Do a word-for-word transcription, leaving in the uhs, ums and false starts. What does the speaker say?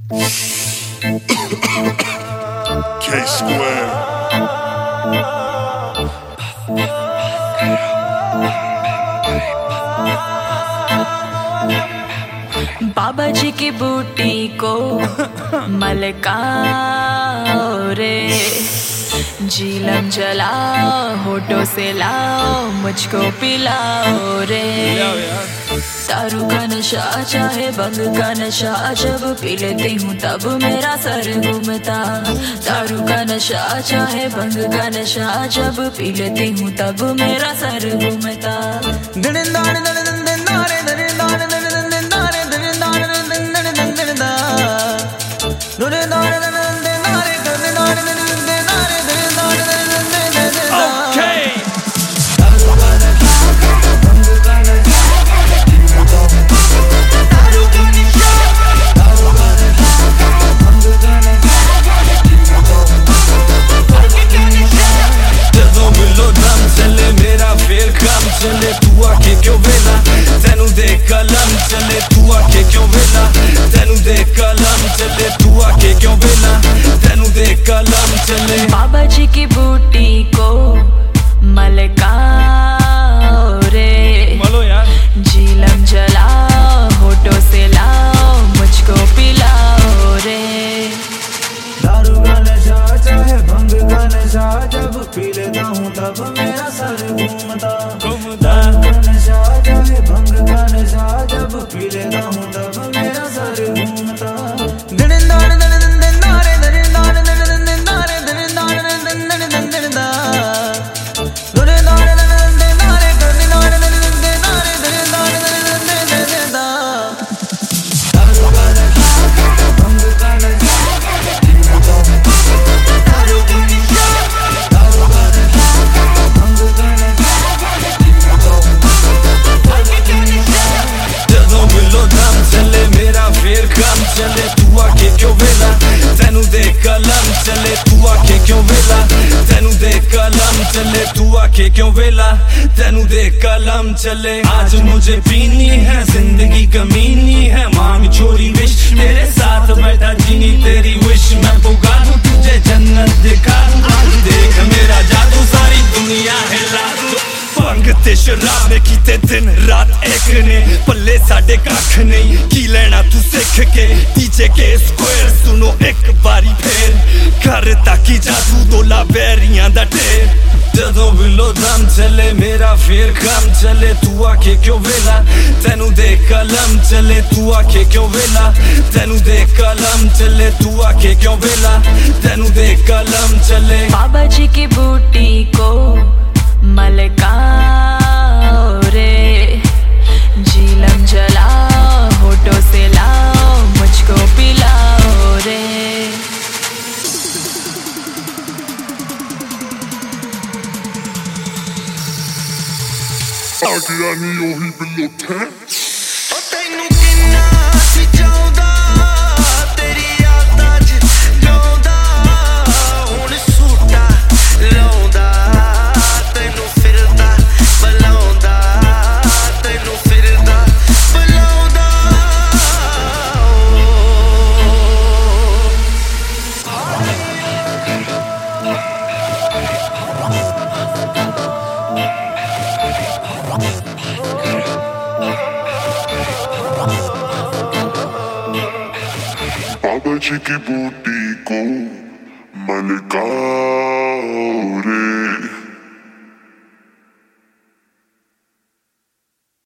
K Square. बाबा जी की बूटी को मलकाओ रे, जीलम जलाओ, होठों से लाओ, मुझको पिलाओ रे। दारू का नशा चाहे भंग का नशा, जब पी लेती हूँ तब मेरा सर घूमता। दारू का नशा चाहे भंग का नशा, जब पी लेती हूँ तब मेरा सर घूमता। चले तू आके क्यों वेला, तेनू दे कलम चले तू आके क्यों वेला, तेनू दे कलम चले तू आके क्यों वेला, तेनू दे कलम चले। बाबा जी की बूटी को मलकाओ रे, मलो यार, जीलम जलाओ, होठों से लाओ, मुझको पिलाओ रे। दारू का नशा चाहे भंग का नशा, जब पी लेता हूँ तब मेरा सर घूमता। दारू का नशा चाहे भंग का नशा, जब पी लेता हूँ तब मेरा सर घूमता। चले तू आके क्यों वेला, तेनू दे कलम चले तू आके क्यों वेला, तेनू दे कलम चले तू आके क्यों वेला, तेनू दे कलम चले। आज मुझे पीनी है, जिंदगी कमीनी है, मांग छोरी विश मेरे साथ बैठा जीनी तेरी विश। मैं पुगा दूं तुझे जन्नत दिखा दूं, आज देख मेरा जादू सारी दुनिया हिला दूं। भंग ते शराब ने कीते दिन रात एक ने, पल्ले साडे कख नहीं की लेना तू सिख के। डीजे के स्क्वायर सुनो एक बारी फेर, कर ताकि जादू दोला बैरियां दा ढेर। जदों बिलो दम चले मेरा फिर कम चले तू आके क्यों वेला, तेनू दे कलम चले तू आके क्यों वेला, तेनू दे कलम चले तू आके क्यों वेला, तेनू दे कलम चले। बाबा जी की बूटी को मलकाओ रे, जीलम जलाओ, होठों से लाओ, मुझको पिलाओ रे। आगे आनी ओही बिलो थे बाबा जी की बूटी को मलकाओ